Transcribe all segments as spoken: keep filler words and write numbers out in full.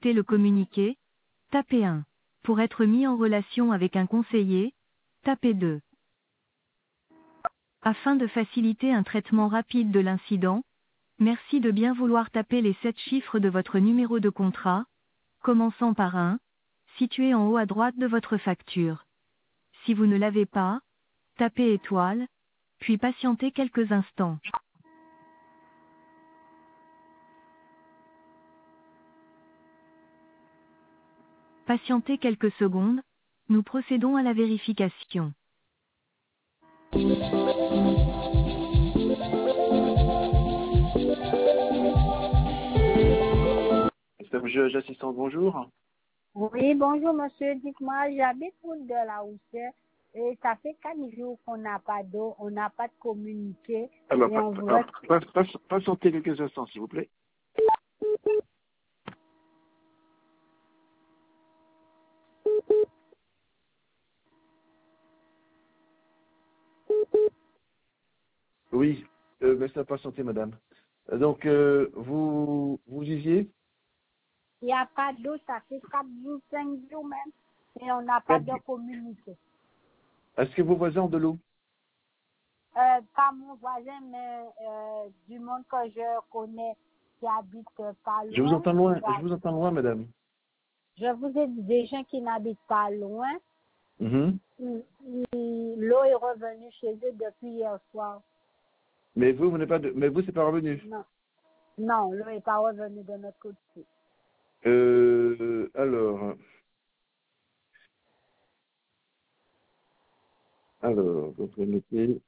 souhaitez le communiquer, tapez un. Pour être mis en relation avec un conseiller, tapez deux. Afin de faciliter un traitement rapide de l'incident, merci de bien vouloir taper les sept chiffres de votre numéro de contrat, commençant par un, situé en haut à droite de votre facture. Si vous ne l'avez pas, tapez étoile, puis patientez quelques instants. Patientez quelques secondes, nous procédons à la vérification. Juge assistant, bonjour. Oui, bonjour monsieur, dites-moi, j'habite route de la Houssière et ça fait quatre jours qu'on n'a pas d'eau, on n'a pas de communiqué. Alors, et on pa- voudrait... pa- pa- pa- patientez quelques instants, s'il vous plaît. Oui, euh, mais ça patienter, madame. Euh, Donc, euh, vous, vous disiez Il n'y a pas d'eau, ça fait quatre jours, cinq jours même, et on n'a pas de communiqué. est-ce que vos voisins ont de l'eau? Euh, pas mon voisin, mais euh, du monde que je connais qui habite euh, pas loin. Je vous entends loin, Voilà. je vous entends loin, madame. Je vous ai dit des gens qui n'habitent pas loin, Mhm. il- il- l'eau est revenue chez eux depuis hier soir. Mais vous, vous n'êtes pas de, mais vous, c'est pas revenu. Non, non, l'eau n'est pas revenue de notre côté. Euh, alors, alors, donc, je vais noter.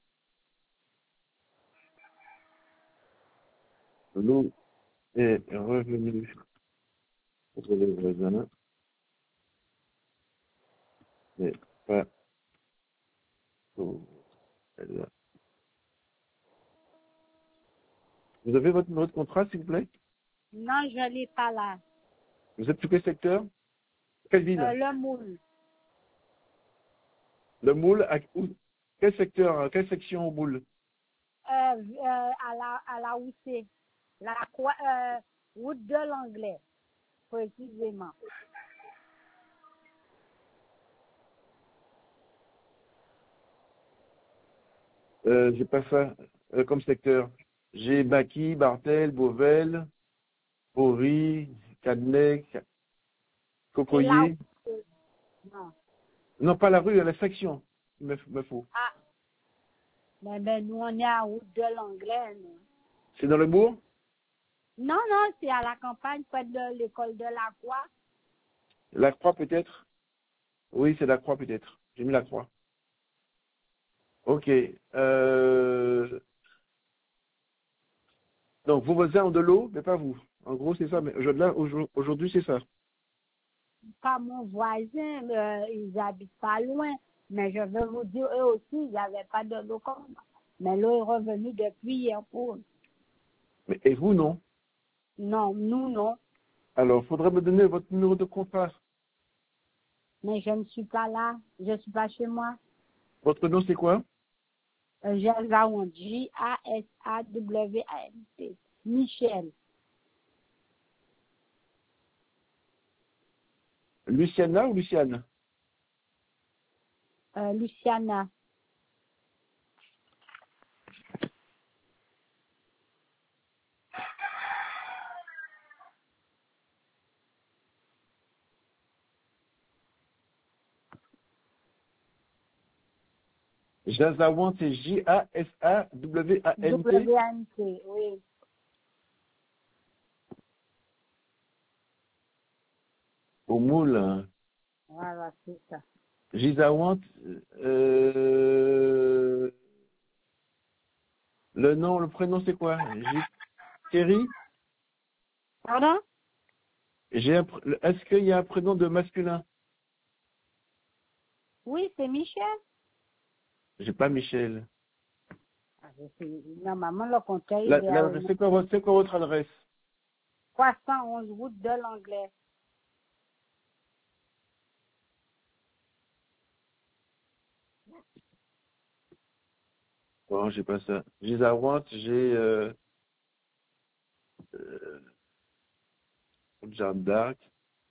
L'eau est revenue pour les voisins, mais pas pour elle. Vous avez votre numéro de contrat, s'il vous plaît? Non, je ne l'ai pas là. Vous êtes sur quel secteur? Quelle ville? Euh, le moule. Le moule, à, où, quel secteur, quelle section au moule? Euh, euh, à la à la Houssée. La croix, euh, route de l'Anglais, précisément. Euh, j'ai pas ça euh, comme secteur. J'ai Baki, Bartel, Beauvel, Bory, Cadnec, C'est là Cocoyer. où non. Non, pas la rue, la section. Il me, me faut. Ah, mais ben, nous, on est à route de l'Anglais. nous. C'est dans le bourg? Non, non, c'est à la campagne, près de l'école de la Croix. La Croix peut-être? Oui, c'est la Croix peut-être. J'ai mis la Croix. Ok. Euh... Donc, vos voisins ont de l'eau, mais pas vous. En gros, c'est ça. Mais je- là, aujourd- aujourd'hui, c'est ça. Pas mon voisin, euh, ils habitent pas loin. Mais je veux vous dire, eux aussi, il n'y avait pas de l'eau comme ça. Mais l'eau est revenue depuis hier pour eux. Mais, et vous, non? Non, nous, non. Alors, il faudrait me donner votre numéro de contrat. Mais je ne suis pas là. Je ne suis pas chez moi. Votre nom, c'est quoi? Euh, Jasawant, J A S A W A N T. Michel. Luciana ou Luciane? Euh, Luciana. Jasawant, c'est J A S A W A N T. W A N T, oui. Au moule. Voilà, c'est ça. Gisawant, euh, le nom, le prénom, c'est quoi? J- Thierry? Pardon? J'ai un pr- Est-ce qu'il y a un prénom de masculin? Oui, c'est Michel. J'ai pas Michel. Ah, je sais- Normalement, le conseil La- il est à la- c'est quoi, votre- c'est quoi votre adresse? trois cent onze route de l'Anglais. Bon, j'ai pas ça. Gisawant, j'ai euh, euh, Jeanne d'Arc.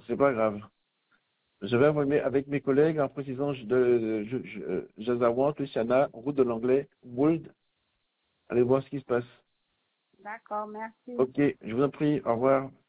c'est pas grave. Je vais envoyer avec mes collègues en précisant de, de, de, de Jazawant, Luciana, route de l'anglais, Wold. Allez voir ce qui se passe. D'accord, merci. Ok, je vous en prie. Au revoir.